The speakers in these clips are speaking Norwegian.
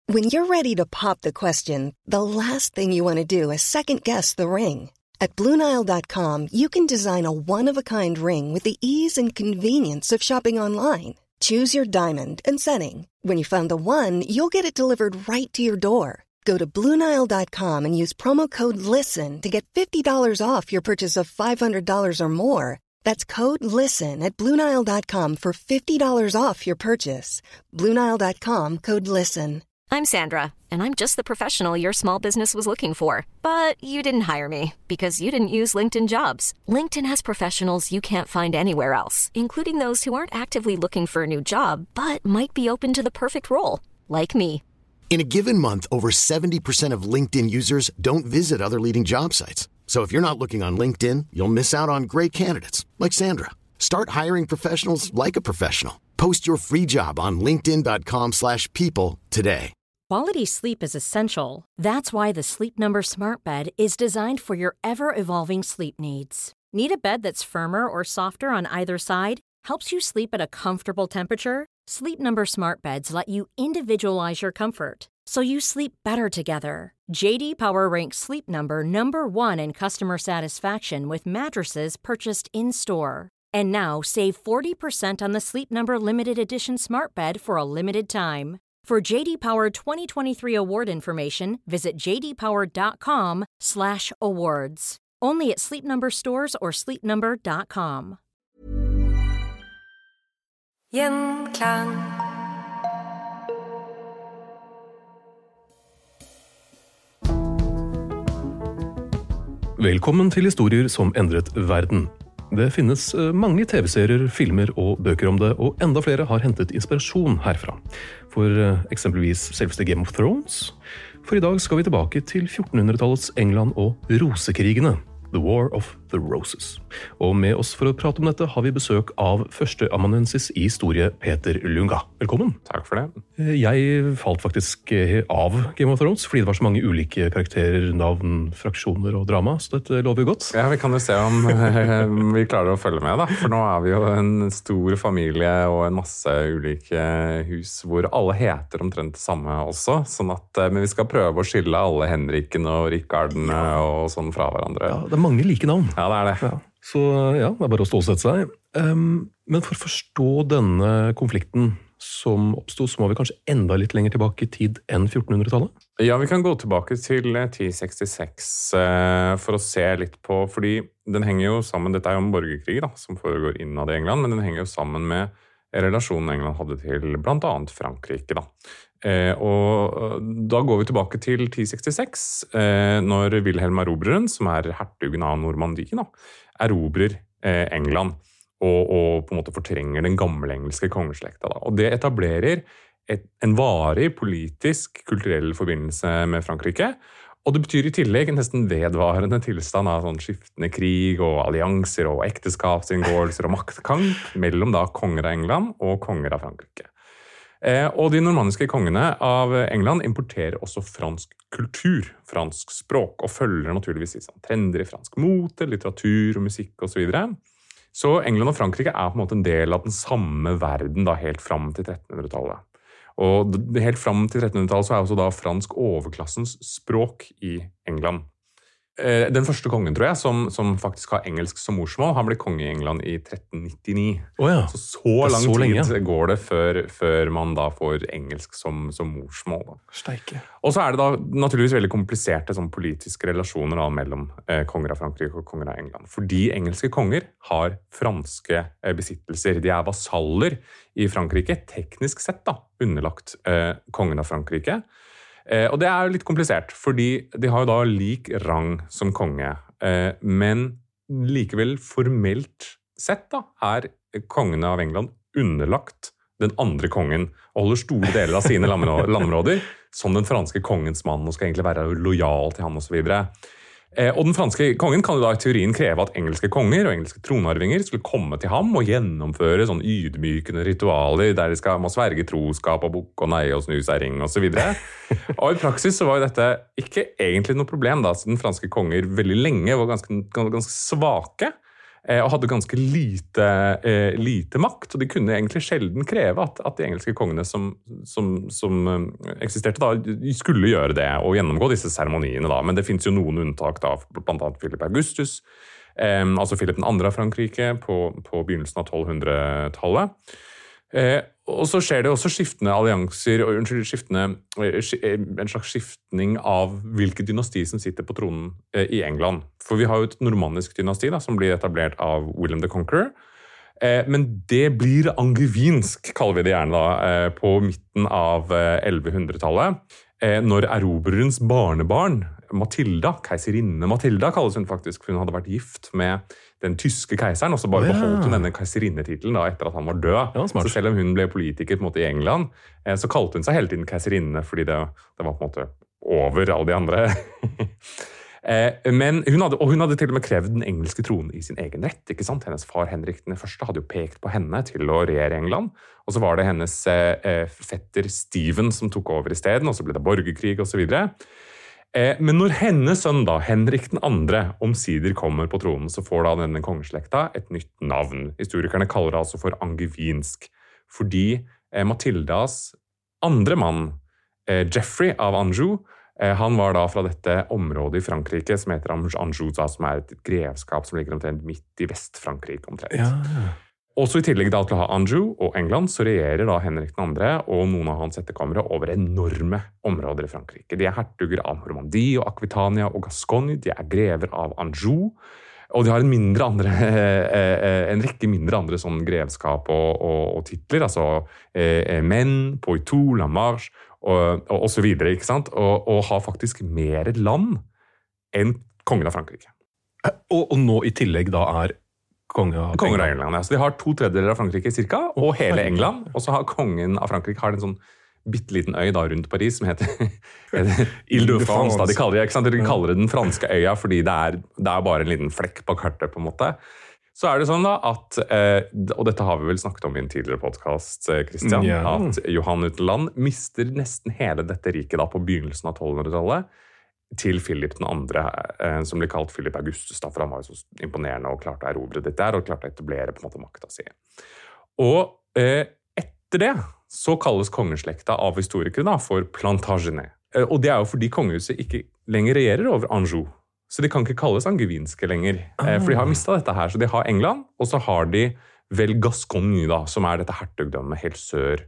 When you're ready to pop the question, the last thing you want to do is second-guess the ring. At BlueNile.com, you can design a one-of-a-kind ring with the ease and convenience of shopping online. Choose your diamond and setting. When you find the one, you'll get it delivered right to your door. Go to BlueNile.com and use promo code LISTEN to get $50 off your purchase of $500 or more. That's code LISTEN at BlueNile.com for $50 off your purchase. BlueNile.com, code LISTEN. I'm Sandra, and I'm just the professional your small business was looking for. But you didn't hire me because you didn't use LinkedIn Jobs. LinkedIn has professionals you can't find anywhere else, including those who aren't actively looking for a new job, but might be open to the perfect role, like me. In a given month, over 70% of LinkedIn users don't visit other leading job sites. So if you're not looking on LinkedIn, you'll miss out on great candidates, like Sandra. Start hiring professionals like a professional. Post your free job on linkedin.com/people today. Quality sleep is essential. That's why the Sleep Number Smart Bed is designed for your ever-evolving sleep needs. Need a bed that's firmer or softer on either side? Helps you sleep at a comfortable temperature? Sleep Number Smart Beds let you individualize your comfort, so you sleep better together. J.D. Power ranks Sleep Number #1 in customer satisfaction with mattresses purchased in-store. And now, save 40% on the Sleep Number Limited Edition Smart Bed for a limited time. For J.D. Power 2023 award information, visit jdpower.com/awards. Only at Sleep Number stores or sleepnumber.com. Gjenklang. Velkommen til historier som endret verden. Det finnes mange TV-serier, filmer og bøker om det, og enda flere har hentet inspirasjon herfra. For eksempelvis selveste Game of Thrones. For i dag skal vi tilbake til 1400-tallets England og rosekrigene. The War of the Roses. Og med oss for å prate om dette har vi besøk av førsteamanuensis i historie Peter Lunga. Velkommen. Takk for det. Jeg falt faktisk av Game of Thrones, fordi det var så mange ulike karakterer, navn, fraksjoner og drama, så dette lover godt. Ja, vi kan jo se om vi klarer å følge med da, for nå er vi jo en stor familie og en masse ulike hus, hvor alle heter omtrent det samme også, sånn at, men vi skal prøve å skille alle Henriken og Rikardene og sånn fra hverandre. Ja, det er mange like navn. Ja, det er det. Ja. Så ja, det er bare å stålsette seg. Men for å forstå denne konflikten som oppstod, så må vi kanskje enda litt lenger tilbake i tid enn 1400-tallet? Ja, vi kan gå tilbake til 1066 for å se litt på, fordi den henger jo sammen, dette er jo en borgerkrig da, som foregår innad i England, men den henger jo sammen med relasjonen England hadde til blant annet Frankrike da. Og da går vi tilbake til 1066, når Wilhelm Erobreren, som er hertugen av Normandie, da, erobrer England og på en måte fortrenger den gamle engelske kongeslekta. Da. Og det etablerer en varig politisk, kulturell forbindelse med Frankrike, og det betyr i tillegg en nesten vedvarende tilstand av sånn skiftende krig og allianser og ekteskapsinngåelser og maktkamp mellom da konger av England og konger av Frankrike. Og de normanniske kongene av England importerer også fransk kultur, fransk språk, og følger naturligvis i sånn trender i fransk mote, litteratur og musikk og så videre. Så England og Frankrike er på en måte en del av den samme verden da, helt fram til 1300-tallet. Og helt fram til 1300-tallet så er også da fransk overklassens språk i England. Den første kongen, tror jeg, som faktisk har engelsk som morsmål, han ble konge i England i 1399. Oh ja. Så lang tid går det før man da får engelsk som morsmål. Da. Steike. Og så er det da naturligvis veldig kompliserte sånn, politiske relasjoner da, mellom konger av Frankrike og konger av England. Fordi engelske konger har franske besittelser. De er vasaller i Frankrike, teknisk sett da, underlagt kongen av Frankrike. Og det er jo litt komplisert, fordi de har jo da lik rang som konge, men likevel formelt sett da, er kongene av England underlagt den andre kongen, og holder store deler av sine landområder som den franske kongens mann, og skal egentlig være lojal til ham og så videre. Og den franske kongen kan jo da i teorien kreve at engelske konger og engelske tronarvinger skulle komme til ham og gjennomføre sånn ydmykende ritualer der de må sverge troskap og bukke og neie og snu seg ring og så videre. Og i praksis så var jo dette ikke egentlig noe problem da, siden franske konger veldig lenge var ganske svake. og hadde ganske lite makt, og de kunne egentlig sjelden kreve at de engelske kongene som eksisterte da, skulle gjøre det og gjennomgå disse seremoniene da, men det finnes jo noen unntak da, blant annet Philip Augustus, altså Philip 2. av Frankrike på begynnelsen av 1200-tallet. Og så skjer det også skiftende allianser, en slags skiftning av hvilket dynasti som sitter på tronen i England. For vi har jo et normannisk dynasti da, som blir etablert av William the Conqueror. Men det blir angevinsk, kaller vi det gjerne da, på midten av 1100-tallet. Når erobrerens barnebarn, Matilda, keiserinne Matilda kalles hun faktisk, for hun hadde vært gift med den tyske keiseren, og så bare beholdt hun denne keiserinnetitelen da, etter at han var død. Ja, så selv om hun ble politiker på en måte, i England, så kalte hun seg hele tiden keiserinne, fordi det var på en måte over alle de andre. Men hun hadde til og med krevd den engelske tronen i sin egen rett, ikke sant? Hennes far Henrik den første hadde jo pekt på henne til å regjere England, og så var det hennes fetter Stephen som tok over i stedet, og så ble det borgerkrig og så videre. Men når hennes sønn da, Henrik den andre, omsider kommer på tronen, så får da denne kongeslekta et nytt navn. Historikerne kaller det altså for angevinsk, fordi Matildas andre mann, Geoffrey av Anjou, han var da fra dette området i Frankrike som heter Anjou, som er et grevskap som ligger omtrent midt i Vest-Frankrike omtrent. Ja. Også i tillegg da til å ha Anjou og England, så regjerer da Henrik den andre og noen av hans etterkommere over enorme områder i Frankrike. De er hertuger av Normandie og Aquitania og Gascogne, de er grever av Anjou, og de har en rekke mindre andre sånn grevskap og titler, altså Maine, Poitou, La Marche og så videre, ikke sant? Og har faktisk mer land enn kongen av Frankrike. Og nå i tillegg da er Konger av England, ja. Så de har 2/3 av Frankrike cirka, og hele England. Og så har kongen av Frankrike har en sånn bitteliten øy da rundt Paris som heter Ile-de-France. De kaller det den franske øya fordi det er bare en liten flekk på kartet på en måte. Så er det sånn da at, og dette har vi vel snakket om i en tidligere podcast, Christian, at Johan Utenland mister nesten hele dette riket da på begynnelsen av 1200-tallet, til Philip 2, som blir kalt Philip Augustus, da, for han var jo så imponerende og klarte å erobre dette der, og klarte å etablere på en måte makta si. Og etter det så kalles kongeslekta av historikere da, for Plantagenet. Og det er jo fordi kongehuset ikke lenger regjerer over Anjou, så de kan ikke kalles angevinske lenger, for de har mistet dette her. Så de har England, og så har de vel Gascogne, da, som er dette hertugdømmet helt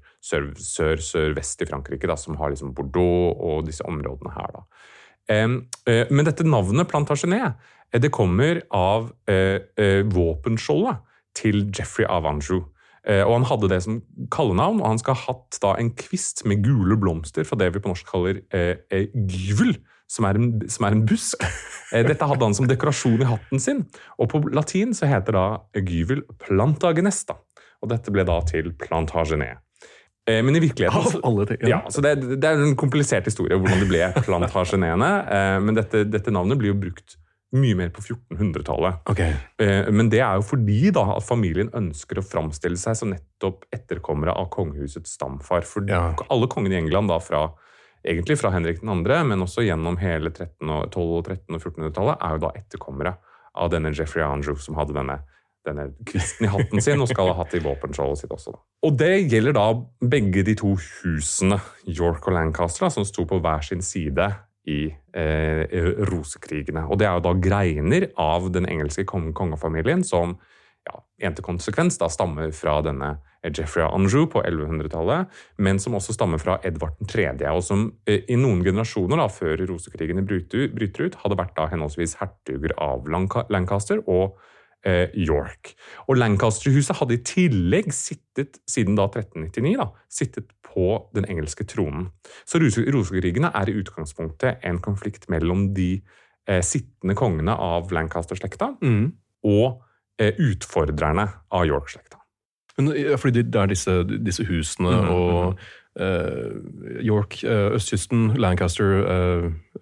sør-vest i Frankrike, da, som har liksom Bordeaux og disse områdene her da. Men dette navnet Plantagenet, det kommer av våpenskjoldet til Geoffrey av Anjou. Og han hadde det som kallenavn, og han skal ha hatt da en kvist med gule blomster fra det vi på norsk kaller gyvel, som er en busk. Dette hadde han som dekorasjon i hatten sin, og på latin så heter da gyvel Plantagenesta, og dette ble da til Plantagenet. Men i virkeligheten ja, så det er en komplisert historie hvordan det ble Plantagenene, men dette navnet blir jo brukt mye mer på 1400-tallet. Okay. Men det er jo fordi da at familien ønsker å framstille seg som nettopp etterkommere av kongehusets stamfar. For alle kongene i England da egentlig fra Henrik den andre, men også gjennom hele 12-, 13- og 1400-tallet er jo da etterkommere av denne Geoffrey Anjou som hadde denne kvisten i hatten sin, og skal ha hatt i våpenskjoldet sitt også. Og det gjelder da begge de to husene, York og Lancaster, som sto på hver sin side i rosekrigene. Og det er jo da greiner av den engelske kongefamilien som til konsekvens da stammer fra denne Geoffrey Anjou på 1100-tallet, men som også stammer fra Edvard 3., og som i noen generasjoner da, før rosekrigene bryter ut, hadde vært da henholdsvis hertuger av Lancaster og York. Og Lancaster-huset hadde i tillegg siden da 1399 sittet på den engelske tronen. Så rosekrigene er i utgangspunktet en konflikt mellom de sittende kongene av Lancaster-slekta og utfordrerne av York-slekta. Men fordi det er disse husene og York, østkysten, Lancaster,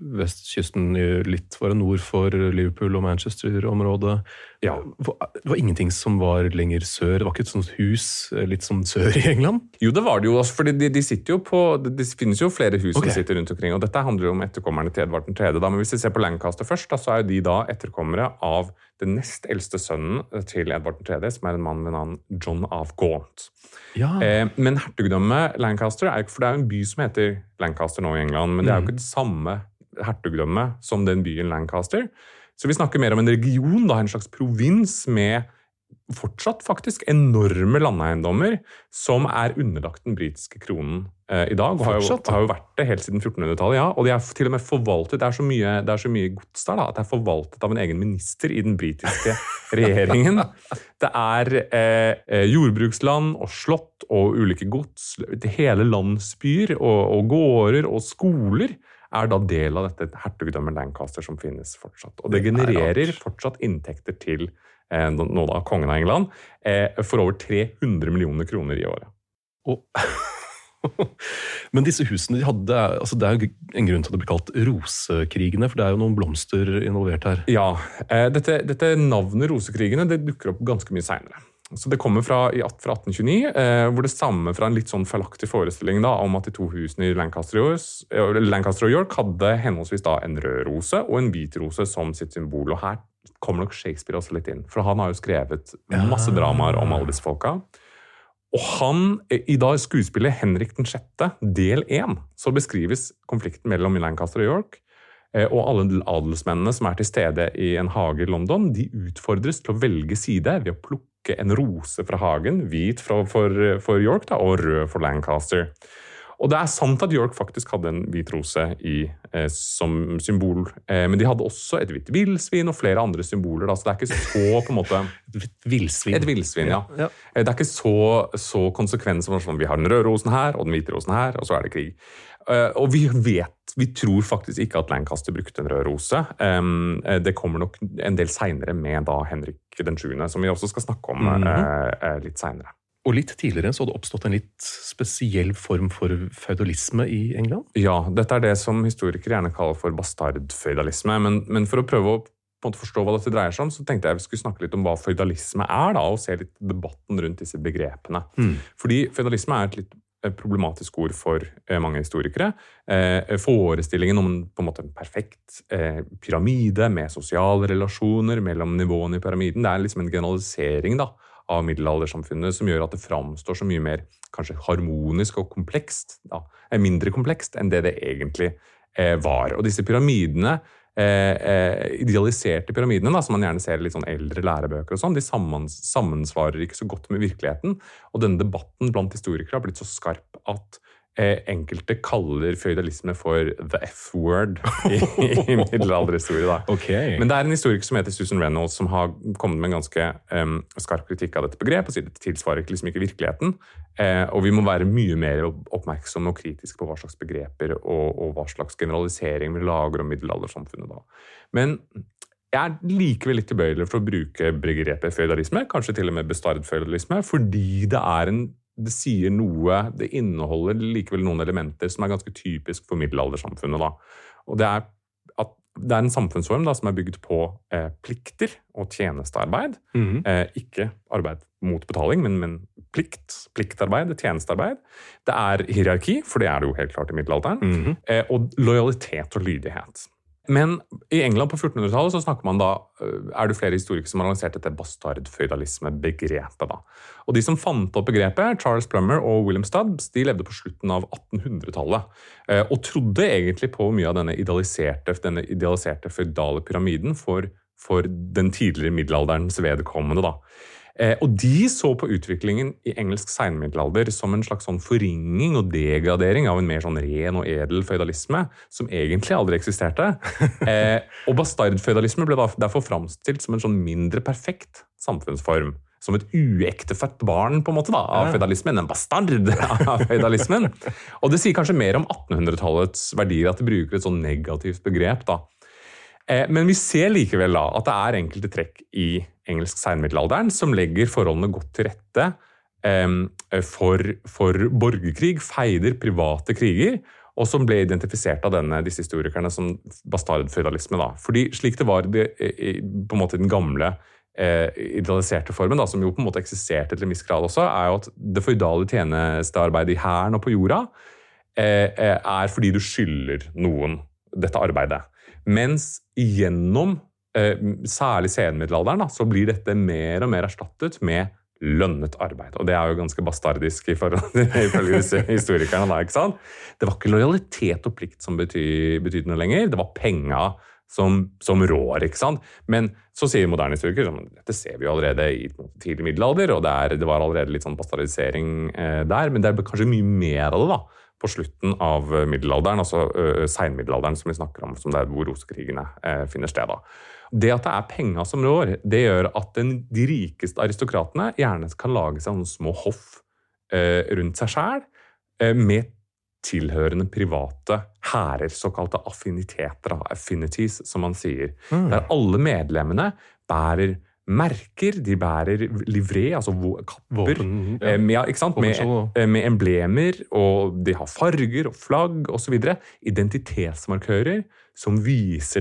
vestkysten, litt var det nord for Liverpool og Manchester-området. Ja, det var ingenting som var lenger sør. Det var ikke et sånt hus litt som sør i England? Jo, det var det jo også, for de sitter jo på, det finnes jo flere hus som sitter rundt omkring, og dette handler jo om etterkommerne til Edvard III. Da. Men hvis vi ser på Lancaster først, da, så er jo de da etterkommere av den nest eldste sønnen til Edvard III, som en mann ved navn John of Gaunt. Ja. Men hertugdømmet Lancaster for det jo en by som heter Lancaster nå i England, men det jo ikke det samme hertugdømme som den byen Lancaster. Så vi snakker mer om en region, da, en slags provins med fortsatt faktisk enorme landeiendommer som underlagt den britiske kronen i dag, og har jo vært det helt siden 1400-tallet, ja, og de til og med forvaltet, det er så mye gods der da, at det forvaltet av en egen minister i den britiske regjeringen. Det jordbruksland og slott og ulike gods, hele landsbyer og gårder og skoler da del av dette hertugdømmet Lancaster som finnes fortsatt. Og det genererer fortsatt inntekter til nå da kongen av England for over 300 millioner kroner i året. Men disse husene de hadde, altså det jo en grunn til at det blir kalt rosekrigene, for det jo noen blomster involvert her. Ja, dette navnet rosekrigene det dukker opp ganske mye senere. Så det kommer fra 1829, hvor det stammer fra en litt sånn feilaktig forestilling da, om at de to husene i Lancaster og York hadde henholdsvis da en rød rose og en hvit rose som sitt symbol. Og her kommer nok Shakespeare også litt inn, for han har jo skrevet masse dramaer om alle disse folka. Og han, i da skuespillet Henrik den 6., del 1, så beskrives konflikten mellom Lancaster og York, og alle adelsmennene som til stede i en hage i London, de utfordres til å velge side ved å plukke en rose fra hagen, hvit for York da, og rød for Lancaster. Og det sant at York faktisk hadde en hvit rose som symbol, men de hadde også et hvitt villsvin og flere andre symboler, da, så det ikke så på en måte... Et villsvin? Et villsvin, ja. Det ikke så konsekvens som sånn, vi har den røde rosen her, og den hvite rosen her, og så det krig. Og vi tror faktisk ikke at Lancaster brukte en rød rose. Det kommer nok en del senere med da Henrik den 7., som vi også skal snakke om litt senere. Og litt tidligere så hadde det oppstått en litt spesiell form for feudalisme i England? Ja, dette det som historikere gjerne kaller for bastardfeudalisme, men for å prøve å på en måte forstå hva dette dreier seg om, så tenkte jeg vi skulle snakke litt om hva feudalisme da, og se litt debatten rundt disse begrepene. Fordi feudalisme et litt problematisk ord for mange historikere. Forestillingen om på en måte en perfekt pyramide med sosiale relasjoner mellom nivåene i pyramiden, det liksom en generalisering da, av middelaldersamfunnet som gjør at det framstår så mye mer kanskje harmonisk og komplekst, da, mindre komplekst enn det egentlig var. Og disse pyramidene, idealiserte pyramidene, da, som man gjerne ser i litt sånn eldre lærebøker og sånn, de sammensvarer ikke så godt med virkeligheten, og denne debatten blant historikere har blitt så skarp at enkelte kaller feudalisme for the F-word i middelalderhistorie. Da. Okay. Men det en historiker som heter Susan Reynolds som har kommet med en ganske skarp kritikk av dette begrepet og sier det tilsvarer liksom ikke virkeligheten. Og vi må være mye mer oppmerksomme og kritiske på hva slags begreper og hva slags generalisering vi lager om middelaldersamfunnet da. Men jeg likevel litt tilbøyelig for å bruke begrepet feudalisme, kanskje til og med bastardfeudalisme, fordi det sier noe, det inneholder likevel noen elementer som ganske typisk for middelaldersamfunnet. Da. Og det at det en samfunnsform da, som bygd på plikter og tjenestearbeid. Ikke arbeid mot betaling, men pliktarbeid, tjenestearbeid. Det hierarki, for det det jo helt klart i middelalderen, og lojalitet og lydighet. Men i England på 1400-tallet så snakker man da, det flere historikere som har lansert dette bastardfeudalisme-begrepet da. Og de som fant opp begrepet, Charles Plummer og William Stubbs, de levde på slutten av 1800-tallet, og trodde egentlig på mye av denne idealiserte feudale pyramiden for den tidligere middelalderens vedkommende da. Og de så på utviklingen i engelsk senmiddelalder som en slags sånn forringing og degradering av en mer sånn ren og edel feudalisme, som egentlig aldri eksisterte. Og bastardfeudalisme ble derfor framstilt som en sånn mindre perfekt samfunnsform, som et uektefødt barn på en måte da, av feudalismen, en bastard av feudalismen. Og det sier kanskje mer om 1800-tallets verdier at de bruker et sånn negativt begrep da. Men vi ser likevel da at det enkelte trekk i engelsk senmiddelalderen som legger forholdene godt til rette for borgerkrig, feider, private kriger, og som ble identifisert av disse historikerne som bastardføydalisme da. Fordi slik det var på en måte den gamle idealiserte formen, da, som jo på en måte eksisterte til en viss grad også, jo at det feudale tjenestearbeidet i hæren og på jorda fordi du skylder noen dette arbeidet. Mens gjennom særlig senmiddelalderen da, så blir dette mer og mer erstattet med lønnet arbeid. Og det jo ganske bastardisk ifølge disse historikerne da, ikke sant? Det var ikke lojalitet og plikt som betydde noe lenger, det var penger som rår, ikke sant? Men så sier moderne historikere, dette ser vi jo allerede i tidlig middelalder, og det var allerede litt sånn bastardisering der, men det kanskje mye mer av det da, på slutten av middelalderen, altså senmiddelalderen som vi snakker om, som det hvor rosekrigene finner sted da. Det at det penger som rår, det gjør at de rikeste aristokratene gjerne kan lage seg noen små hoff rundt seg selv, med tilhørende private hærer, såkalte affiniteter, affinities, som man sier. Der alle medlemmene bærer merker, de bærer livré, altså kapper, med emblemer, og de har farger og flagg og så videre. Identitetsmarkører som viser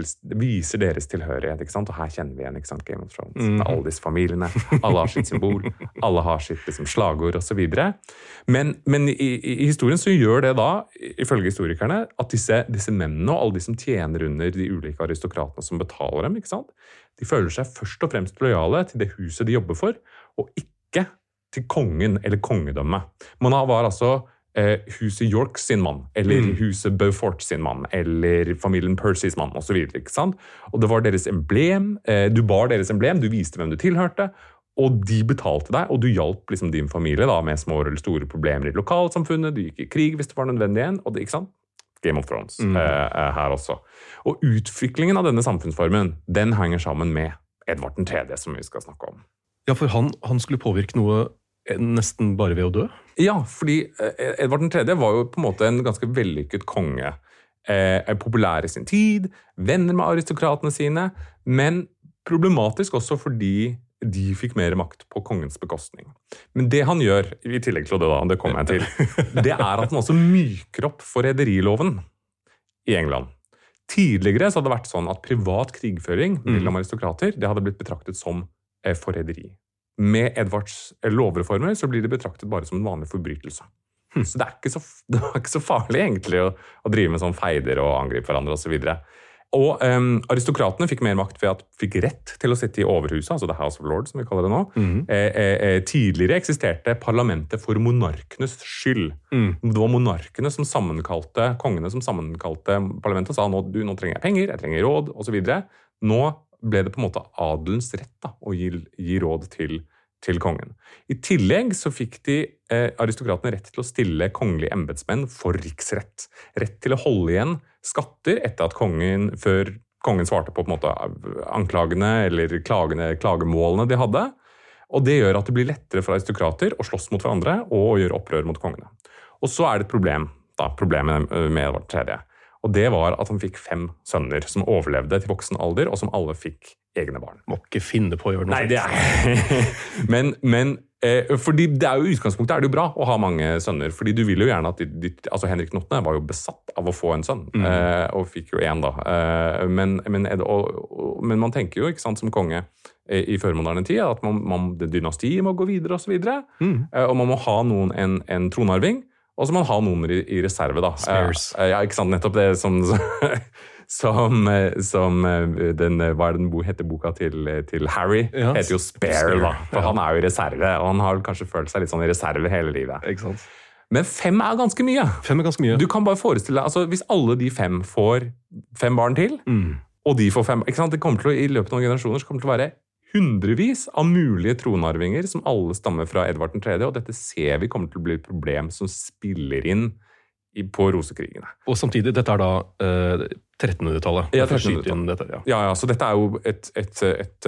deres tilhørighet, ikke sant? Og her kjenner vi igjen, ikke sant, Game of Thrones, med alle disse familiene, alle har sitt symbol, alle har sitt liksom, slagord og så videre. Men i historien så gjør det da, ifølge historikerne, at disse mennene og alle de som tjener under de ulike aristokratene som betaler dem, ikke sant? De føler seg først og fremst lojale til det huset de jobber for, og ikke til kongen eller kongedømmet. Man var altså huset York sin mann, eller huset Beaufort sin mann, eller familien Percys mann, og så videre, ikke sant? Og det var deres emblem, du bar deres emblem, du viste hvem du tilhørte, og de betalte deg, og du hjalp liksom din familie da, med små eller store problemer i lokalsamfunnet, du gikk i krig hvis det var nødvendig igjen, og det, ikke sant? Game of Thrones her også. Og utviklingen av denne samfunnsformen, den henger sammen med Edvard III, som vi skal snakke om. Ja, for han skulle påvirke noe nesten bare ved å dø? Ja, fordi Edvard III var jo på en måte en ganske vellykket konge. Populær i sin tid, venner med aristokratene sine, men problematisk også fordi de fikk mer makt på kongens bekostning. Men det han gjør, i tillegg til det kommer jeg til, det at han også myker opp forræderiloven i England. Tidligere så hadde det vært sånn at privat krigføring mellom aristokrater, det hadde blitt betraktet som forræderi. Med Edvards lovreformer så blir det betraktet bare som en vanlig forbrytelse. Så det ikke så farlig egentlig å drive med sånn feider og angripe hverandre og så videre. Og aristokratene fikk mer makt ved at de fikk rett til å sitte i overhuset, altså The House of Lords, som vi kaller det nå. Tidligere eksisterte parlamentet for monarkenes skyld. Det var monarkene som sammenkalte, kongene som sammenkalte parlamentet, og sa nå trenger jeg penger, jeg trenger råd, og så videre. Nå ble det på en måte adelens rett da, å gi råd til kongen. I tillegg så fikk aristokratene rett til å stille kongelige embetsmenn for riksrett. Rett til å holde igjen skatter etter at før kongen svarte på en måte anklagene eller klagemålene de hadde. Og det gjør at det blir lettere for aristokrater å slåss mot hverandre og å gjøre opprør mot kongene. Og så det et problemet med Edvard III. Og det var at han fikk 5 sønner som overlevde til voksen alder, og som alle fikk egne barn. Må ikke finne på å gjøre noe. Nei, det men fordi det jo i utgangspunktet det jo bra å ha mange sønner, fordi du vil jo gjerne at altså Henrik Nottene var jo besatt av å få en sønn, og fikk jo en da. Men man tenker jo, ikke sant, som konge i førmoderne tid, at dynastiet må gå videre og så videre, og man må ha en tronarving, og så må man ha noen i reserve da. Spares. Ja, ikke sant, nettopp det som heter boka til Harry, heter jo Spare da, for han jo i reserve, og han har kanskje følt seg litt sånn i reserve hele livet. Ikke sant? Men 5 ganske mye. 5 ganske mye. Du kan bare forestille deg, altså hvis alle de 5 får 5 barn til, og de får 5, ikke sant, det kommer til å, i løpet av noen generasjoner, så kommer det til å være hundrevis av mulige tronarvinger som alle stammer fra Edvard III, og dette ser vi kommer til å bli et problem som spiller inn på rosekrigene. Og samtidig, dette da 1300-tallet. Ja, 1300-tallet. Ja, så dette jo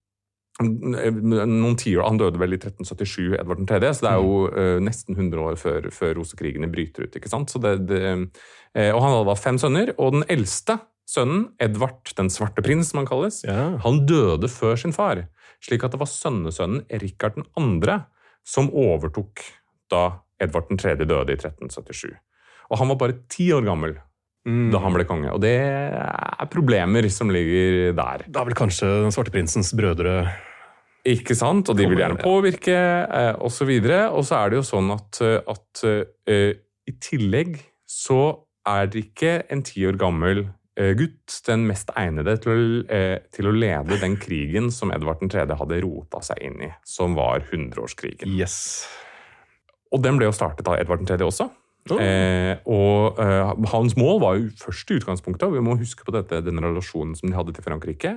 noen tiår, han døde vel i 1377, Edvard III, så det jo nesten 100 år før rosekrigene bryter ut, ikke sant? Så og han hadde da 5 sønner, og den eldste sønnen, Edvard, den svarte prins, som han kalles, han døde før sin far, slik at det var sønnesønnen Rikard 2. som overtok da Edvard III døde i 1377. Og han var bare 10 år gammel da han ble konge. Og det problemer som ligger der. Da vel kanskje den svarte prinsens brødre... Ikke sant? Og de vil gjerne påvirke, og så videre. Og så det jo sånn at i tillegg så det ikke en 10 år gammel gutt den mest egnede til å lede den krigen som Edvard 3. hadde rota seg inn i, som var 100-årskrigen. Yes. Og den ble jo startet av Edvard 3. også. Og hans mål var jo først i utgangspunktet, og vi må huske på den relasjonen som de hadde til Frankrike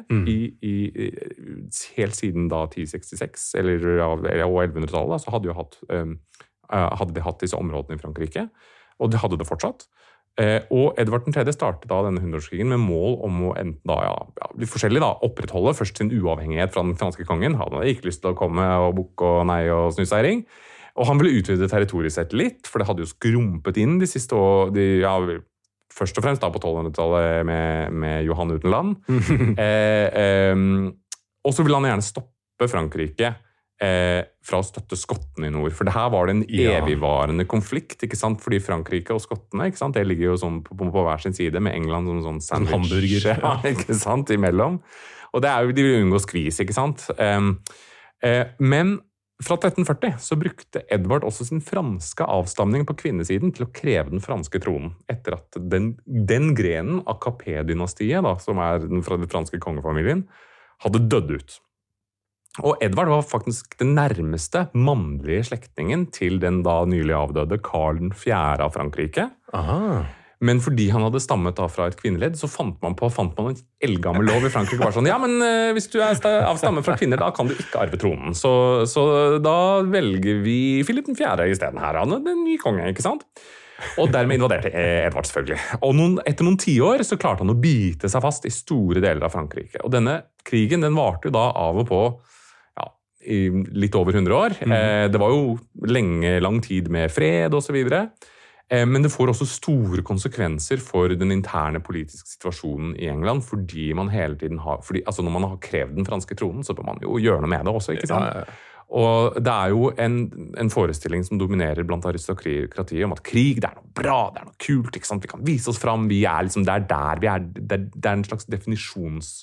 helt siden da 1066 eller 1100-tallet, så hadde de hatt disse områdene i Frankrike, og de hadde det fortsatt. Og Edvard 3. startet da denne 100-årskrigen med mål om å enten da, litt forskjellig da, opprettholde først sin uavhengighet fra den franske kongen. Han hadde ikke lyst til å komme og bukke og nei og snu seg i ring. Og han ville utvide territoriet sitt litt, for det hadde jo skrumpet inn de siste år, først og fremst da på 1200-tallet med Johan uten land. Og så ville han gjerne stoppe Frankrike fra å støtte skottene i nord, for det her var det en evigvarende konflikt, ikke sant? Fordi Frankrike og skottene, ikke sant? Det ligger jo sånn på hver sin side, med England som sånn sandwich. En hamburger. Ja, ikke sant? Imellom. Og de vil unngå skvis, ikke sant? Men fra 1340 så brukte Edvard også sin franske avstamning på kvinnesiden til å kreve den franske tronen, etter at den grenen av Capet-dynastiet, da, som fra den franske kongefamilien, hadde dødd ut. Og Edvard var faktisk den nærmeste mannlige slektningen til den da nylig avdøde Karl 4. av Frankrike. Aha. Men fordi han hadde stammet da fra et kvinneledd, så fant man en eldgammel lov i Frankrike. Bare sånn, ja, men hvis du av stamme fra kvinner, da kan du ikke arve tronen. Så da velger vi Philip 4. i stedet her. Han den nye konge, ikke sant? Og dermed invaderte Edvard selvfølgelig. Og etter noen tiår så klarte han å bite seg fast i store deler av Frankrike. Og denne krigen, den varte jo da av og på i litt over 100 år. Det var jo lang tid med fred og så videre. Men det får også store konsekvenser for den interne politiske situasjonen i England, fordi man hele tiden når man har krevd den franske tronen, så bør man jo gjøre noe med det også, ikke sant? Og det jo en forestilling som dominerer blant aristokratiet om at krig, det noe bra, det noe kult, ikke sant? Vi kan vise oss fram, vi liksom, det der vi det en slags definisjons...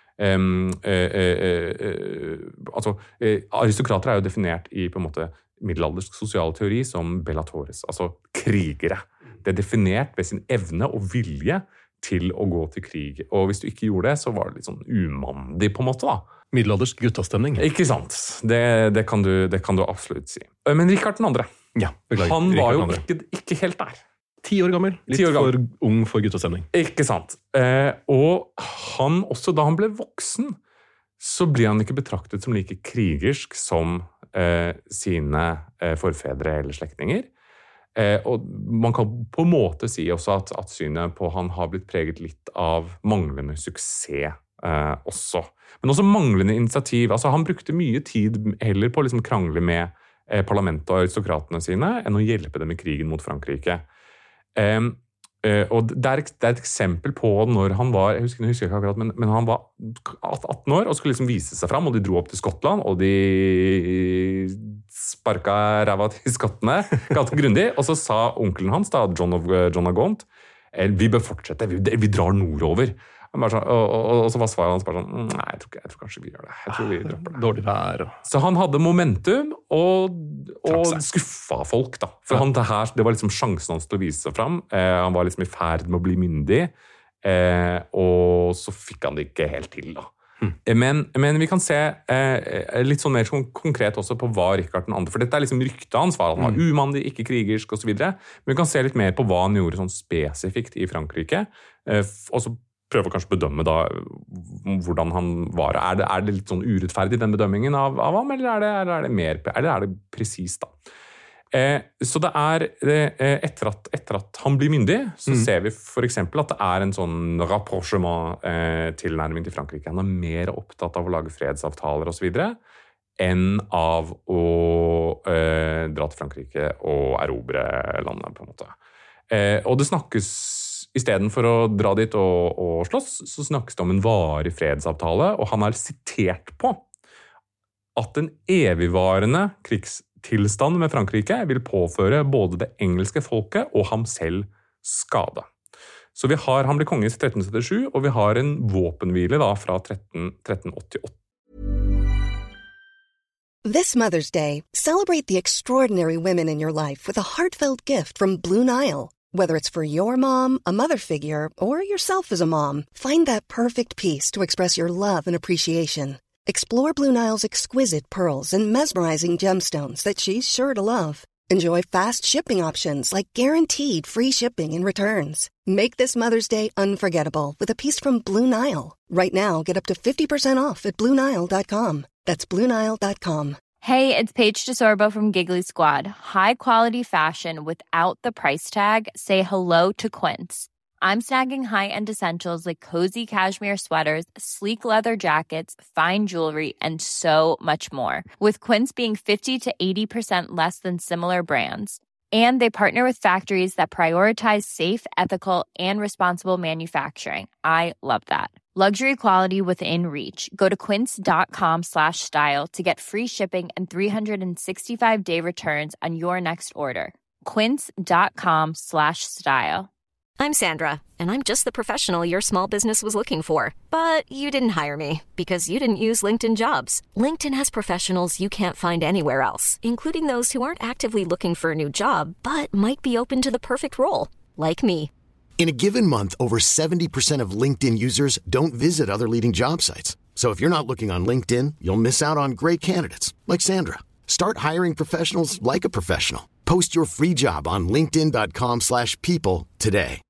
aristokrater jo definert i på en måte middelaldersk sosial teori som bellatores, altså krigere. Det definert ved sin evne og vilje til å gå til krig. Og hvis du ikke gjorde det, så var det litt sånn umandig på en måte da. Middelaldersk guttastemning. Ikke sant? Det kan du absolutt si. Men Rikard 2. Ja, beklager. Han var jo ikke helt der. 10 år gammel. Litt for ung for guttastemning. Ikke sant. Og han også, da han ble voksen, så ble han ikke betraktet som like krigersk som sine forfedre eller slektninger. Og man kan på en måte si også at synet på han har blitt preget litt av manglende suksess også. Men også manglende initiativ. Altså, han brukte mye tid heller på å liksom krangle med parlamentet og aristokratene sine enn å hjelpe dem i krigen mot Frankrike. Og det et eksempel på når han var, jeg husker ikke akkurat, men han var 18 år og skulle liksom vise seg fram, og de dro opp til Skottland, og de sparka ræva til skottene ganske grundig, og så sa onkelen hans, da, John of Gaunt, vi bør fortsette, vi drar nordover. Og så var svaret hans bare sånn, nei, jeg tror kanskje vi gjør det. Jeg tror vi dropper det. Dårlig vær. Så han hadde momentum og skuffa folk da. For det var liksom sjansen hans til å vise seg fram. Han var liksom i ferd med å bli myndig, og så fikk han det ikke helt til da. Men vi kan se litt sånn mer konkret også på hva Rikard 2. For dette liksom ryktet hans, var at han var umandig, ikke krigersk og så videre. Men vi kan se litt mer på hva han gjorde sånn spesifikt i Frankrike, og så prøve å kanskje bedømme da hvordan han var. Er det litt sånn urettferdig den bedømmingen av ham, eller er det presis da? Så det etter at han blir myndig, så ser vi for eksempel at det en sånn rapprochement-tilnærming til Frankrike. Han mer opptatt av å lage fredsavtaler og så videre, enn av å dra til Frankrike og erobre landet på en måte. Og det snakkes i stedet for å dra dit og slåss, så snakkes det om en varig fredsavtale, og han sitert på at en evigvarende krigstilstand med Frankrike vil påføre både det engelske folket og ham selv skade. Så han blir konge i 1377, og vi har en våpenhvile da fra 1388. This Mother's Day, celebrate the extraordinary women in your life with a heartfelt gift from Blue Nile. Whether it's for your mom, a mother figure, or yourself as a mom, find that perfect piece to express your love and appreciation. Explore Blue Nile's exquisite pearls and mesmerizing gemstones that she's sure to love. Enjoy fast shipping options like guaranteed free shipping and returns. Make this Mother's Day unforgettable with a piece from Blue Nile. Right now, get up to 50% off at BlueNile.com. That's BlueNile.com. Hey, it's Paige DeSorbo from Giggly Squad. High quality fashion without the price tag. Say hello to Quince. I'm snagging high-end essentials like cozy cashmere sweaters, sleek leather jackets, fine jewelry, and so much more. With Quince being 50 to 80% less than similar brands. And they partner with factories that prioritize safe, ethical, and responsible manufacturing. I love that. Luxury quality within reach. Go to quince.com/style to get free shipping and 365-day returns on your next order. Quince.com/style. I'm Sandra, and I'm just the professional your small business was looking for. But you didn't hire me because you didn't use LinkedIn Jobs. LinkedIn has professionals you can't find anywhere else, including those who aren't actively looking for a new job, but might be open to the perfect role, like me. In a given month, over 70% of LinkedIn users don't visit other leading job sites. So if you're not looking on LinkedIn, you'll miss out on great candidates, like Sandra. Start hiring professionals like a professional. Post your free job on linkedin.com/people today.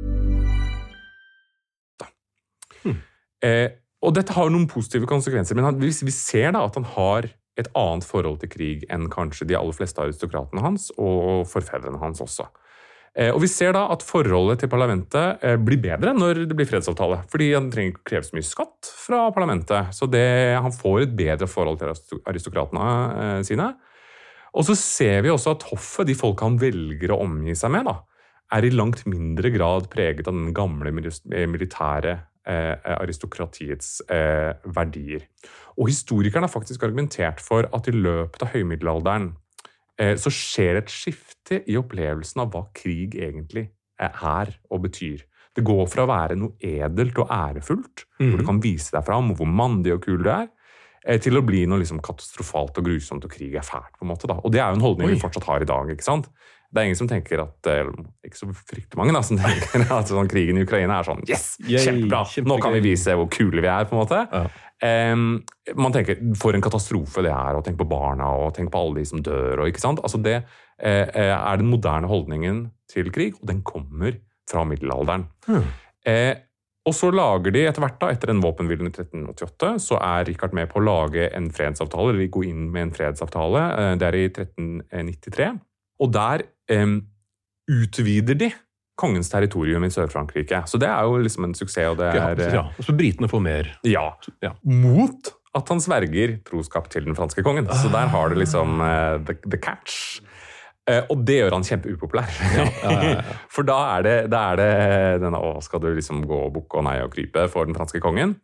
Og dette har noen positive konsekvenser, men vi ser da at han har et annet forhold til krig enn kanskje de aller fleste aristokratene hans, og forfedrene hans også. Og vi ser da at forholdet til parlamentet blir bedre når det blir fredsavtale, fordi han trenger ikke kreve så mye skatt fra parlamentet, så han får et bedre forhold til aristokratene sine. Og så ser vi også at hoffet, de folk han velger å omgi seg med, da, i langt mindre grad preget av den gamle militære aristokratiets verdier. Og historikerne har faktisk argumentert for at i løpet av høymiddelalderen så skjer et skifte i opplevelsen av hva krig egentlig og betyr. Det går fra å være noe edelt og ærefullt, hvor du kan vise deg fram hvor mandig og kul du til å bli noe liksom katastrofalt og grusomt, og krig fælt på en måte. Da. Og det jo en holdning vi fortsatt har i dag, ikke sant? Det ingen som tenker at, ikke så fryktelig mange da, som tenker at sånn, krigen i Ukraina sånn, yes, kjempebra, nå kan vi vise hvor kule vi på en måte. Ja. Man tenker, for en katastrofe det og tenk på barna, og tenk på alle de som dør, og ikke sant? Altså det den moderne holdningen til krig, og den kommer fra middelalderen. Og så lager de etter hvert da, etter en våpenhvilen i 1388, så Richard med på å lage en fredsavtale, eller gå inn med en fredsavtale, det i 1393, og der utvider de kongens territorium i Sør-Frankrike. Så det jo liksom en suksess, og det Ja, så britene får mer. Ja, mot at han sverger troskap til den franske kongen. Så der har du liksom the catch. Og det gjør han kjempeupopulær. Ja. For da det denne, skal du liksom gå og bukke og nei og krype for den franske kongen.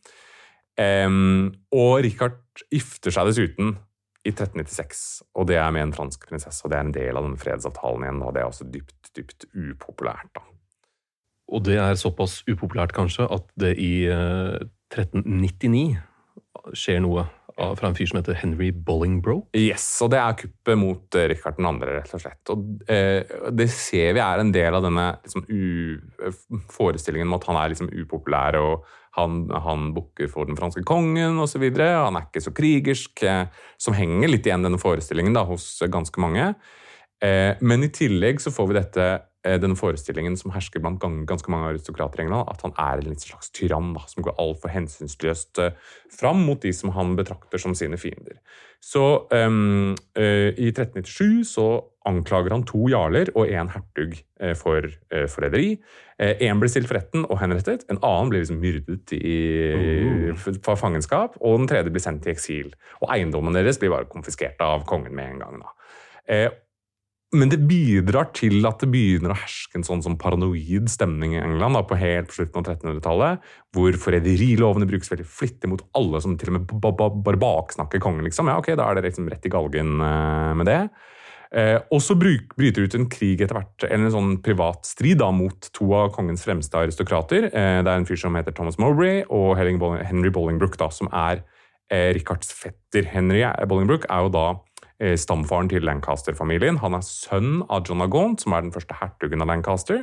Og Richard gifter seg dessuten i 1396, og det med en fransk prinsesse, og det en del av denne fredsavtalen igjen, og det også dypt, dypt upopulært da. Og det såpass upopulært kanskje, at det i 1399 skjer noe fra en fyr som heter Henry Bolingbroke. Yes, og det kuppet mot Richard den andre, rett og slett. Og det ser vi en del av denne liksom, forestillingen om at han liksom upopulær, og han bukker for den franske kongen, og så videre. Han ikke så krigersk, som henger litt igjen denne forestillingen da, hos ganske mange. Men i tillegg så får vi denne forestillingen som hersker blant ganske mange aristokrater i England, at han en litt slags tyrann da, som går alt for hensynsløst fram mot de som han betrakter som sine fiender. Så i 1397 så anklager han 2 jarler og 1 hertug for forræderi. En ble stilt for retten og henrettet, en annen ble liksom myrdet for fangenskap, og den tredje ble sendt til eksil. Og eiendommen deres blir bare konfiskert av kongen med en gang da. Men det bidrar til at det begynner å herske en sånn paranoid stemning i England da, på slutten av 1300-tallet, hvor forræderilovene brukes veldig flittig mot alle som til og med bare baksnakker kongen, liksom. Ja, ok, da det liksom rett i galgen med det. Og så bryter ut en krig etter hvert, en sånn privat strid da, mot to av kongens fremste aristokrater. Det en fyr som heter Thomas Mowbray og Henry Bolingbroke, da, som Richards fetter. Henry Bolingbroke jo da stamfaren til Lancaster-familien. Han sønn av John of Gaunt, som den første hertugen av Lancaster.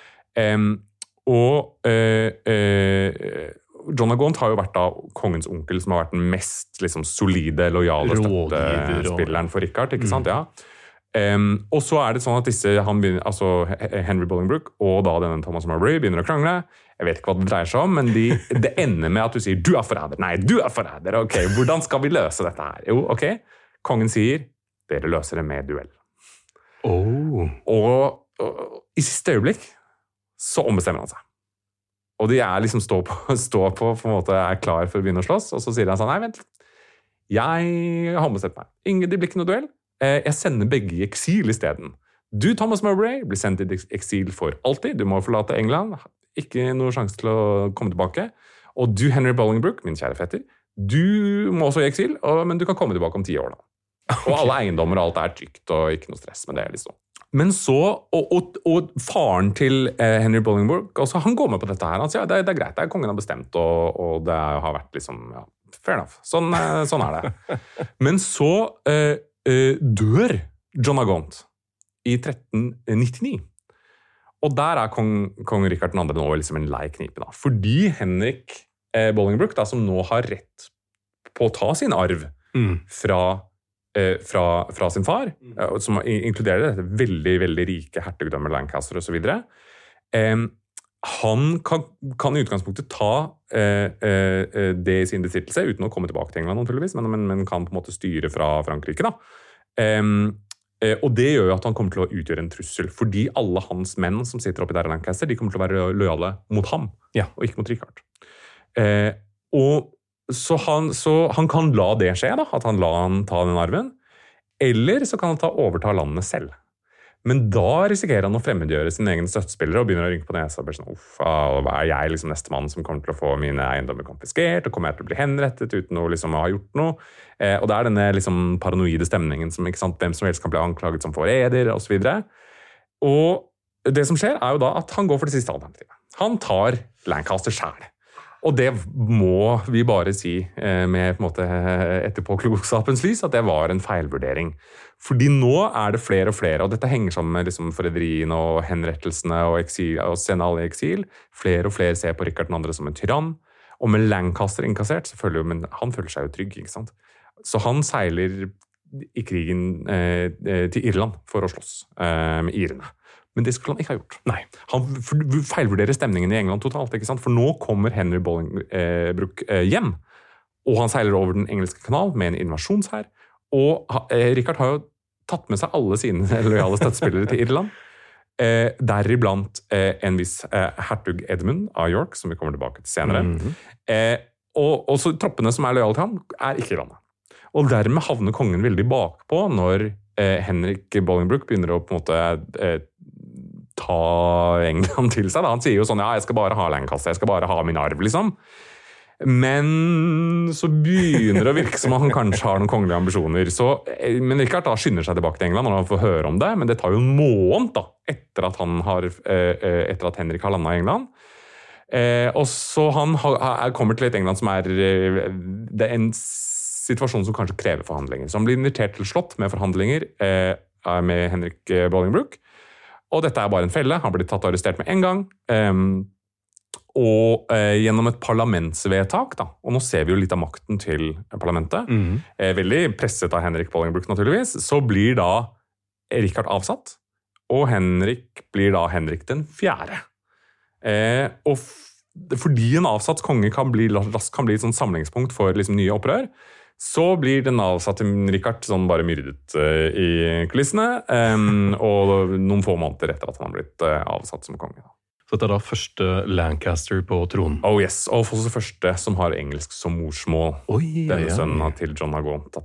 John of Gaunt har jo vært da kongens onkel, som har vært den mest liksom, solide, lojale støttespilleren for Richard, ikke sant? Ja. Og så det sånn at Henry Bolingbroke og da denne Thomas Mowbray begynner å krangle. Jeg vet ikke hva det dreier seg om, men det ender med at du sier du forræder, nei, du forræder. Ok, hvordan skal vi løse dette her? Jo, ok, kongen sier dere løser det med duell. Og i siste øyeblikk så ombestemmer han seg. Og de liksom står på en måte klar for å begynne å slåss, og så sier han sånn, nei, vent, jeg har ombestemt meg. Det blir ikke noe duell. Jeg sender begge i eksil i stedet. Du, Thomas Mowbray, blir sendt i eksil for alltid. Du må forlate England. Ikke noe sjanse til å komme tilbake. Og du, Henry Bolingbroke, min kjære fetter, du må også i eksil, men du kan komme tilbake om 10 år da. Og alle eiendommer og alt trygt, og ikke noe stress med det, liksom. Men så, og faren til Henry Bolingbroke, også, han går med på dette her. Han sier, ja, det greit, kongen har bestemt, og det har vært liksom, ja, fair enough. Sånn det. Men så dør John of Gaunt i 1399. Og der kong Richard 2. nå liksom en lei knipe da. Fordi Henrik Bolingbroke, da, som nå har rett på å ta sin arv fra sin far, som inkluderer dette veldig, veldig rike hertugdømmer Lancaster og så videre. Han kan i utgangspunktet ta det i sin besittelse uten å komme tilbake til England naturligvis, men kan på en måte styre fra Frankrike da. Og det gjør jo at han kommer til å utgjøre en trussel, fordi alle hans menn som sitter oppe i der Lancaster, de kommer til å være lojale mot ham, og ikke mot Richard. Så han kan la det skje da, at han lar han ta den arven, eller så kan han overta landet selv. Men da risikerer han å fremmedgjøre sin egen støttespillere og begynner å rynke på nesa og sånn, hva jeg liksom neste mann som kommer til å få mine eiendommer konfiskert, og kommer jeg til å bli henrettet uten å liksom ha gjort noe. Og det denne liksom paranoide stemningen som, ikke sant, hvem som helst kan bli anklaget som forræder og så videre. Og det som skjer jo da at han går for det siste alternativet. Han tar Lancaster selv. Og det må vi bare si med på en måte etterpåklokskapens lys, at det var en feilvurdering. Fordi nå det flere og flere, og dette henger sammen med liksom forræderiene og henrettelsene og eksil, og sende alle i eksil. Flere og flere ser på Richard 2. som en tyrann, og med Lancaster innkassert, men han føler seg jo trygg, ikke sant? Så han seiler i krigen til Irland for å slåss med irene. Men det skulle han ikke ha gjort. Nei. Han feilvurderer stemningen i England totalt, ikke sant? For nå kommer Henry Bolingbroke hjem, og han seiler over den engelske kanal med en invasjonshær, og Richard har jo tatt med seg alle sine lojale støttespillere til Irland, deriblant en viss hertug Edmund av York, som vi kommer tilbake til senere. Og så troppene som lojale til ham, ikke i landet. Og dermed havner kongen veldig bakpå når Henrik Bolingbroke begynner å på en måte ta England til seg. Da. Han sier jo sånn, ja, jeg skal bare ha Lancaster, jeg skal bare ha min arv, liksom. Men så begynner det å virke som om han kanskje har noen kongelige ambisjoner. Men Richard da skynder seg tilbake til England når han får høre om det, men det tar jo en måned da, etter at Henrik har landet i England. Og så han kommer til et England som det en situasjon som kanskje krever forhandlinger. Så han blir invitert til slott med forhandlinger med Henrik Bolingbroke. Og dette bare en felle. Han blir tatt og arrestert med en gang. Og gjennom et parlamentsvedtak, da, og nå ser vi jo litt av makten til parlamentet, veldig presset av Henrik Bolingbroke naturligvis, så blir da Richard avsatt, og Henrik blir da Henrik den 4. Og fordi en avsatt konge raskt kan bli et sånt samlingspunkt for liksom nye opprør, så blir den avsatte Richard sånn bare myrdet i kulissene, og noen få måneder etter at han har blitt avsatt som konge. Så dette da første Lancaster på tronen? Oh yes, og også første som har engelsk som morsmål. Denne sønnen til John of Gaunt.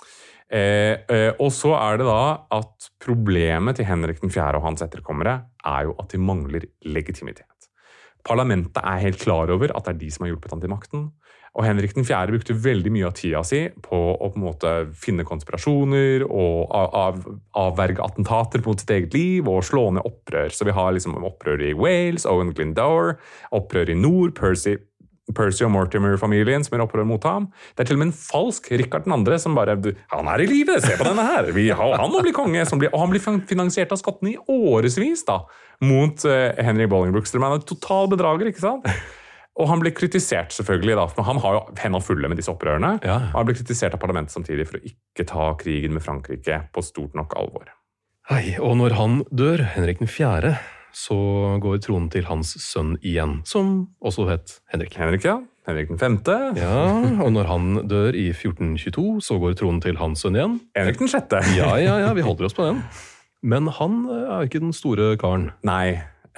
Og så det da at problemet til Henrik den 4. og hans etterkommere jo at de mangler legitimitet. Parlamentet helt klar over at det de som har hjulpet han til makten. Og Henrik den 4. brukte veldig mye av tida si på å på en måte finne konspirasjoner og avverge attentater mot sitt eget liv og slå ned opprør. Så vi har liksom opprør i Wales, Owen Glendower, opprør i nord, Percy og Mortimer-familien som opprør mot ham. Det til og med en falsk Richard 2. som bare, han i livet, se på denne her, han må bli konge, og han blir finansiert av skottene i årevis da, mot Henry Bolingbroke. Så han total bedrager, ikke sant? Og han ble kritisert selvfølgelig, da, for han har jo hendene fulle med disse opprørene. Ja. Og han ble kritisert av parlamentet samtidig for å ikke ta krigen med Frankrike på stort nok alvor. Hei, og når han dør, Henrik den 4., så går tronen til hans sønn igjen, som også het Henrik. Henrik, ja. Henrik den 5. Ja, og når han dør i 1422, så går tronen til hans sønn igjen. Henrik den 6. Ja, vi holder oss på den. Men han ikke den store karen. Nei,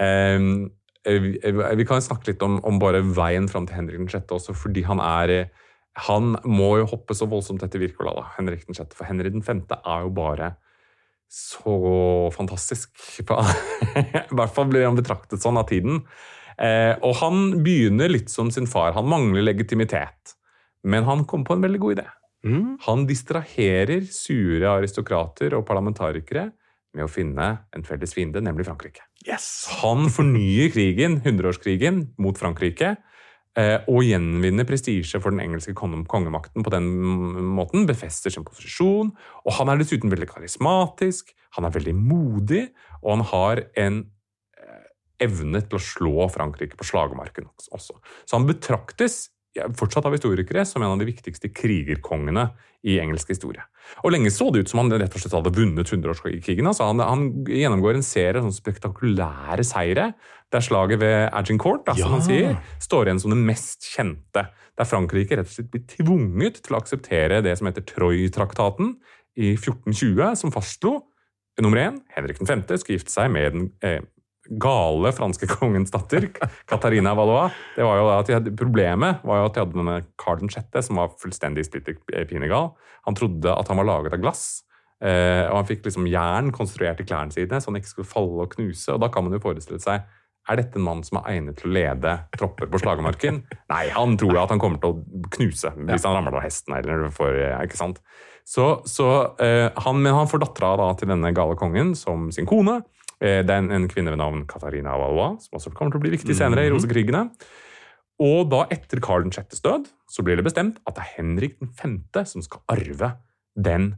vi kan snakke litt om bare veien fram til Henrik den 6. også, fordi han må jo hoppe så voldsomt etter Wirkola, Henrik den 6. For Henrik den 5. jo bare så fantastisk. I hvert fall blir han betraktet sånn av tiden. Og han begynner litt som sin far. Han mangler legitimitet. Men han kom på en veldig god idé. Han distraherer sure aristokrater og parlamentarikere med å finne en felles fiende, nemlig Frankrike. Yes. Han fornyer krigen, 100-årskrigen, mot Frankrike, og gjenvinner prestisje for den engelske kongemakten på den måten, befester sin posisjon, og han dessuten veldig karismatisk, han veldig modig, og han har en evne til å slå Frankrike på slagmarken også. Så han betraktes fortsatt av historikere som en av de viktigste krigerkongene i engelsk historie. Og lenge så det ut som han rett og slett hadde vunnet 100-årskrigen. Altså han gjennomgår en serie sånn spektakulære seire, der slaget ved Agincourt, som han sier, står igjen som det mest kjente, der Frankrike rett og slett blir tvunget til å akseptere det som heter Troyes-traktaten i 1420, som fastslo, nummer 1, Henrik den 5. skulle gifte seg med den gale franske kongens datter, Katarina Valois. Problemet var jo at de hadde denne Karl den 6., som var fullstendig pinegal. Han trodde at han var laget av glass, og han fikk liksom jern konstruert i klærne sine, så han ikke skulle falle og knuse, og da kan man jo forestille seg, dette en mann som egnet til å lede tropper på slagmarken? Nei, han tror jo at han kommer til å knuse, hvis han rammer av hesten, eller ikke sant? Men han får dattera da til denne gale kongen som sin kone. Det en kvinne ved navn Katarina Valois, som også kommer til å bli viktig senere i rosekrigene. Og da etter Karl den 6. død, så blir det bestemt at det Henrik den 5. som skal arve den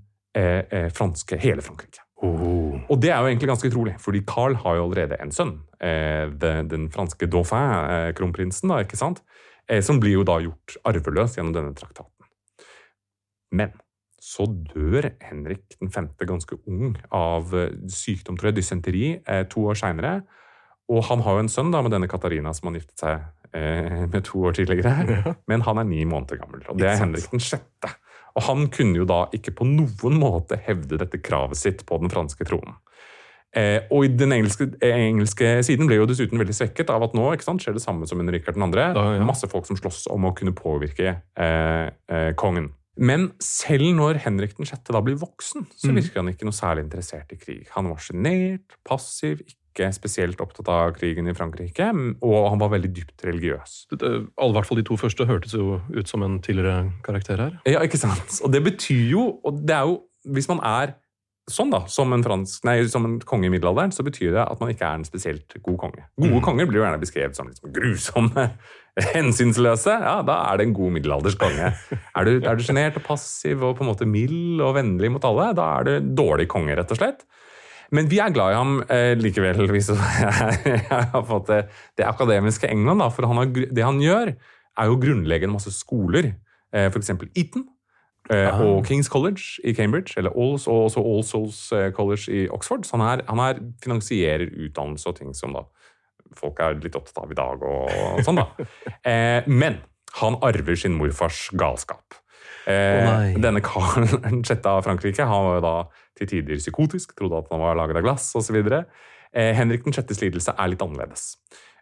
hele Frankrike. Og det jo egentlig ganske utrolig, fordi Karl har jo allerede en sønn, den franske dauphin, kronprinsen da, ikke sant? Som blir jo da gjort arveløs gjennom denne traktaten. Men så dør Henrik den 5. ganske ung av sykdom, tror jeg, dysenteri, 2 år senere. Og han har jo en sønn da, med denne Katarina som han giftet seg med 2 år tidligere. Men han 9 måneder gammel, og det Henrik den 6. Og han kunne jo da ikke på noen måte hevde dette kravet sitt på den franske tronen. Og i den engelske siden ble jo dessuten veldig svekket av at nå ikke sant, skjer det samme som under Richard 2. Masse folk som slåss om å kunne påvirke kongen. Men selv når Henrik den 6. da blir voksen, så virker han ikke noe særlig interessert i krig. Han var genert, passiv, ikke spesielt opptatt av krigen i Frankrike, og han var veldig dypt religiøs. I hvert fall de 2 første hørtes jo ut som en tidligere karakter her. Ja, ikke sant? Og det betyr jo, og det jo, hvis man sånn da, som en konge i middelalderen, så betyr det at man ikke en spesielt god konge. Gode konger blir jo gjerne beskrevet som liksom grusomme, hensynsløse. Ja, da det en god middelalders konge. Du genert og passiv og på en måte mild og vennlig mot alle, da du dårlig konge, rett og slett. Men vi glad i ham likevel, hvis jeg har fått det akademiske England, da, for det han gjør, jo grunnlegge en masse skoler, for eksempel Eton, og King's College i Cambridge, eller også All Souls College i Oxford. Så han finansierer utdannelse og ting som da folk litt opptatt av i dag og sånn da. Men han arver sin morfars galskap. Denne Karl 6. av Frankrike, han var jo da til tider psykotisk, trodde at han var laget av glass og så videre. Henrik den 6. lidelse litt annerledes.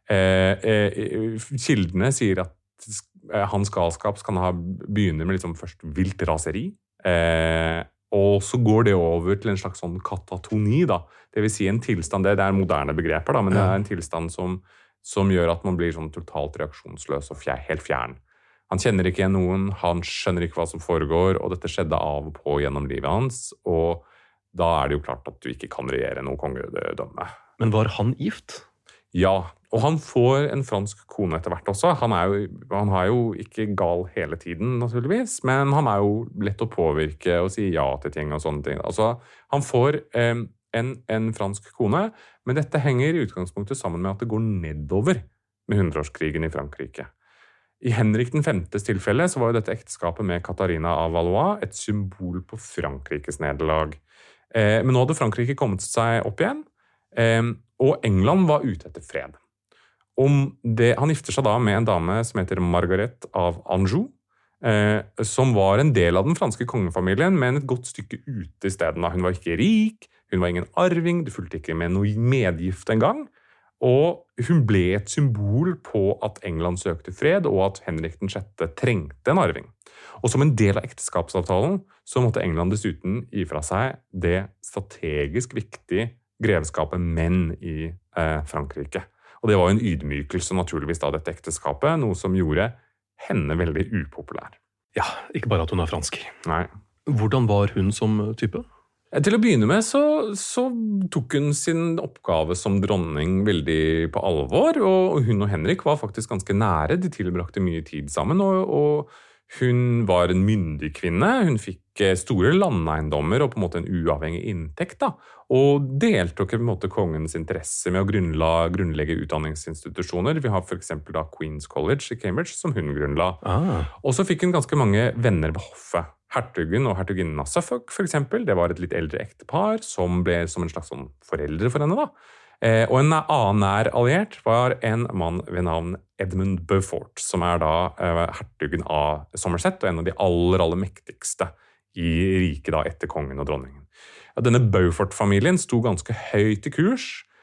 Kildene sier at hans galskap kan begynne med liksom først vilt raseri, og så går det over til en slags sånn katatoni, da. Det vil si en tilstand, det moderne begreper, da, men det en tilstand som som gjør at man blir sånn totalt reaksjonsløs og helt fjern. Han kjenner ikke igjen noen, han skjønner ikke hva som foregår, og dette skjedde av og på gjennom livet hans, og da det jo klart at du ikke kan regjere noe kongedømme. Men var han gift? Ja, og han får en fransk kone etter hvert også. Han er jo ikke gal hele tiden, naturligvis, men han er jo lett å påvirke og si ja til ting og sånne ting. Altså, han får en fransk kone, men dette henger i utgangspunktet sammen med at det går nedover med 100-årskrigen i Frankrike. I Henrik den 5. tilfelle så var jo dette ekteskapet med Katarina av Valois et symbol på Frankrikes nederlag. Men nå hadde Frankrike kommet seg opp igjen, og England var ute etter fred. Han gifter seg da med en dame som heter Margaret av Anjou, som var en del av den franske kongefamilien, men et godt stykke ute i stedet. Hun var ikke rik, hun var ingen arving, det fulgte ikke med noe medgift engang, og hun ble et symbol på at England søkte fred, og at Henrik den 6. trengte en arving. Og som en del av ekteskapsavtalen så måtte England dessuten gi fra seg det strategisk viktige grevskapet menn i Frankrike. Og det var en ydmykelse naturligvis av dette ekteskapet, noe som gjorde henne veldig upopulær. Ja, ikke bare at hun er fransk. Nei. Hvordan var hun som type? Til å begynne med så tok hun sin oppgave som dronning veldig på alvor, og hun og Henrik var faktisk ganske nære, de tilbrakte mye tid sammen, og hun var en myndig kvinne, hun fikk store landeiendommer og på en måte en uavhengig inntekt, da, og deltok på en måte kongens interesse med å grunnlegge utdanningsinstitusjoner. Vi har for eksempel da Queen's College i Cambridge, som hun grunnla. Og så fikk hun ganske mange venner ved hoffet. Hertugen og hertuginnen av Suffolk, for eksempel, det var et litt eldre ektepar som ble som en slags sånn foreldre for henne, da. Og en annen nær alliert var en mann ved navn Edmund Beaufort, som da hertugen av Somerset, og en av de aller mektigste i riket da etter kongen og dronningen. Ja, denne Beaufort-familien sto ganske høyt i kurs,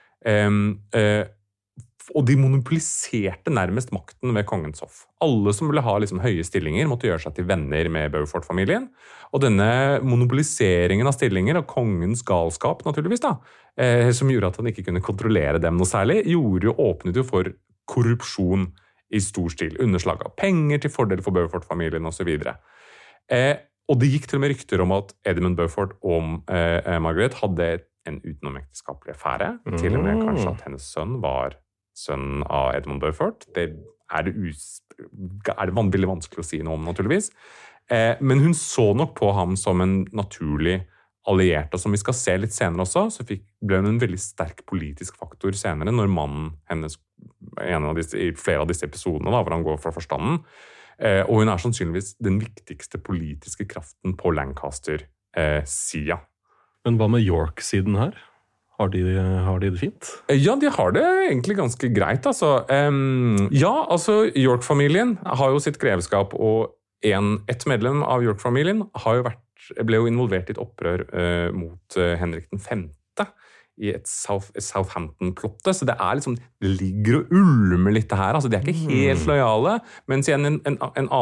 og de monopoliserte nærmest makten ved kongens hoff. Alle som ville ha liksom høye stillinger måtte gjøre seg til venner med Beaufort-familien. Og denne monopoliseringen av stillinger og kongens galskap, naturligvis da, som gjorde at han ikke kunne kontrollere dem noe særlig, åpnet jo for korrupsjon i stor stil. Underslag av penger til fordel for Beaufort-familien og så videre. Og det gikk til og med rykter om at Edmund Beaufort og Margaret hadde en utenomekteskapelig affære. Til og med kanskje at hennes sønn var sønnen av Edmund Beaufort. Det er veldig vanskelig å si noe om, naturligvis. Men hun så nok på ham som en naturlig alliert, og som vi skal se litt senere også, så ble hun en veldig sterk politisk faktor senere, når mannen hennes, i flere av disse episodene, da, hvor han går fra forstanden, og hun er sannsynligvis den viktigste politiske kraften på Lancaster-sida. Men hva med York-siden her? Har de det fint? Ja, de har det egentlig ganske greit, altså. York-familien har jo sitt grevskap, og et medlem av York-familien ble jo involvert i et opprør mot Henrik den 5. i et Southampton-plotte, så det ligger og ulmer litt det her, altså de er ikke helt lojale, mens igjen et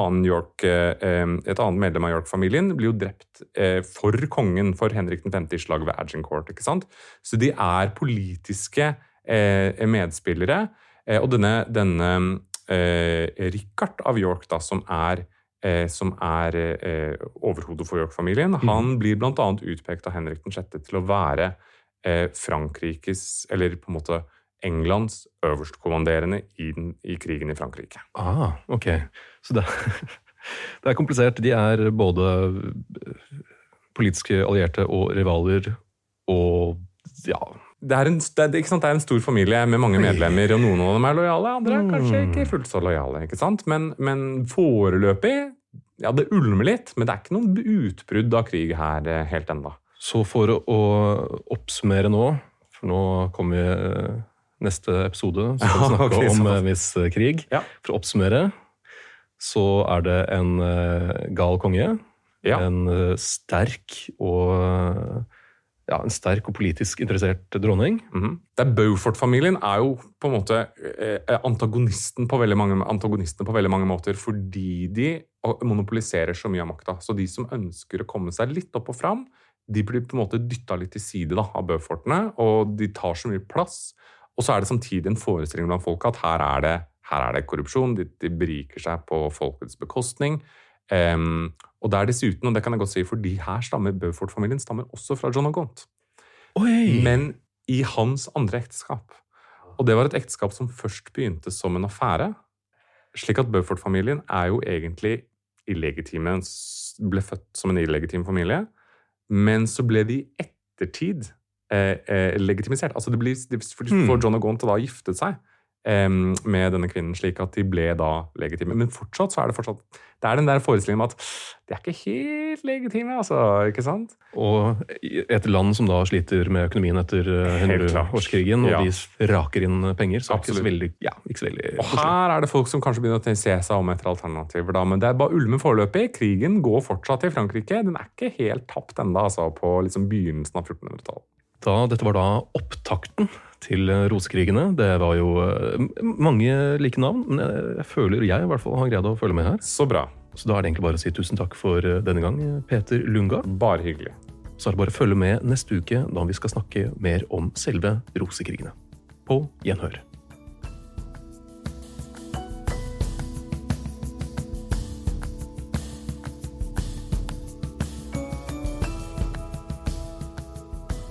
annet medlem av York-familien blir jo drept for kongen, for Henrik den 5. i slaget ved Agincourt, ikke sant? Så de er politiske medspillere, og denne Richard av York da, som er overhodet for York-familien, han blir blant annet utpekt av Henrik den 6. til å være Frankrikes, eller på en måte Englands øverstkommanderende i krigen i Frankrike. Ok. Så det er komplisert. De er både politiske allierte og rivaler, og ja... Det er en stor familie med mange medlemmer, og noen av dem er lojale, andre er kanskje ikke fullt så lojale, ikke sant? Men foreløpig, ja, det ulmer litt, men det er ikke noen utbrudd av krig her helt enda. Så for å oppsummere nå, for nå kommer vi neste episode, så skal vi snakke om viss krig. Ja. For å oppsummere, så er det en gal konge, en sterk og politisk interessert dronning. Beaufort-familien er jo på en måte antagonisten på veldig mange måter, fordi de monopoliserer så mye av makta. Så de som ønsker å komme seg litt opp og fram, de blir på en måte dyttet litt til side da, av Beaufortene, og de tar så mye plass Og så det samtidig en forestilling blant folk at her er det korrupsjon, de beriker seg på folkets bekostning. Og det dessuten, og det kan jeg godt si, fordi her Beaufort-familien stammer også fra John o'Gaunt. Men i hans andre ekteskap. Og det var et ekteskap som først begynte som en affære, slik at Beaufort-familien jo egentlig illegitime, ble født som en illegitim familie, men så ble de i ettertid legitimisert. Altså for John o'Gaunt da giftet seg med denne kvinnen, slik at de ble da legitime. Men fortsatt så det den der forestillingen om at de ikke helt legitime, altså, ikke sant? Og et land som da sliter med økonomien etter 100-årskrigen, og de raker inn penger, så ikke så veldig, ikke så veldig... Og her det folk som kanskje begynner å se seg om etter alternativer da, men det bare ulme foreløpig. Krigen går fortsatt i Frankrike, den ikke helt tapt enda, altså, på liksom begynnelsen av 1400-tallet. Dette var da opptakten til rosekrigene. Det var jo mange like navn, men jeg føler jeg i hvert fall har greid å følge med her. Så bra. Så da det egentlig bare å si tusen takk for denne gang, Peter Lundgaard. Bare hyggelig. Så det bare å følge med neste uke, da vi skal snakke mer om selve rosekrigene. På gjenhør.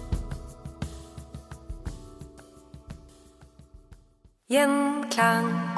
Gjenklang.